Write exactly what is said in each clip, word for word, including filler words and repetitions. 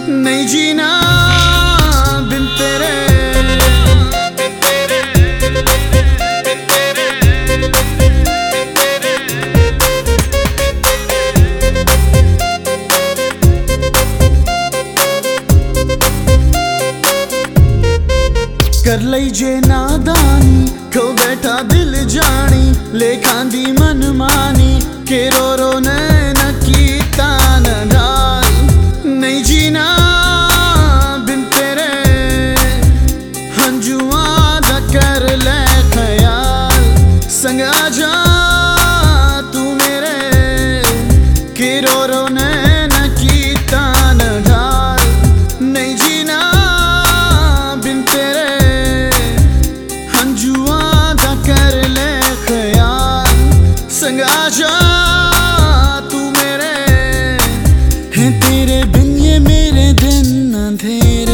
नहीं जीना बिन तेरे। कर लई जे नादानी खो बैठा दिल जानी लेखां दी मनमानी के रो रो नैन कीता न डाल। नहीं जीना बिन तेरे हंजुआं दा कर ले ख्याल संग आ जा तू मेरे के रो रो नैन कीता न डाल। नहीं जीना बिन तेरे हंजुआं दा कर ले ख्याल संग आ जा तू मेरे। हैं तेरे बिन ये मेरे दिन अंधेरे।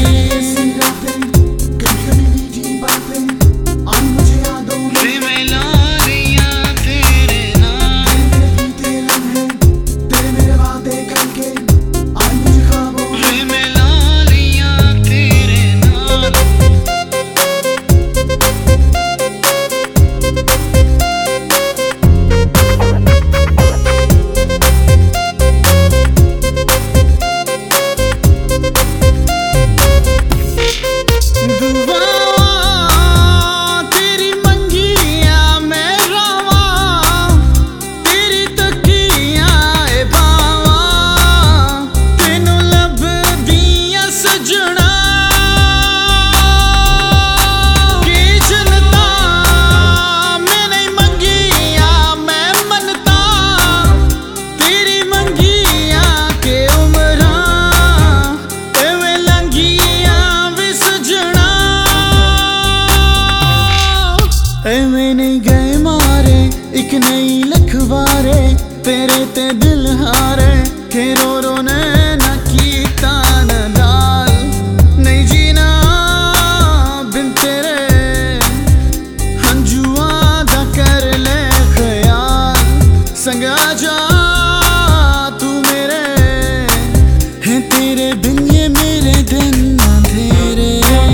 एवें नहीं गए मारे एक नई लखवारे तेरे ते दिल हारे के रो रो नैन कीता न डाल। नहीं जीना बिन तेरे हंजुआं दा कर ले ख्याल संग आ जा तू मेरे। हैं तेरे बिन ये मेरे दिन अंधेरे।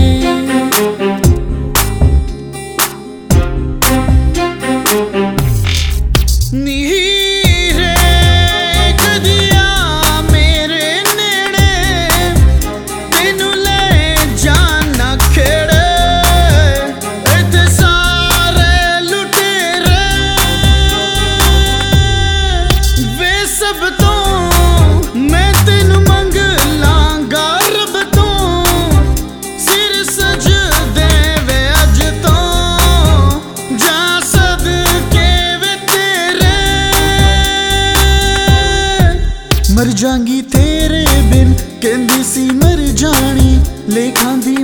नीरे कदिया मेरे नेड़े तेनू ले जाना खेड़े इत्थे सारे लुटेरे वे सब तो मैं तेनू मंग लांगा रब तो सिर सज दे वे अज तो जा सदके मर जांगी तेरे बिन कहंदी सी मर जानी लेखां दी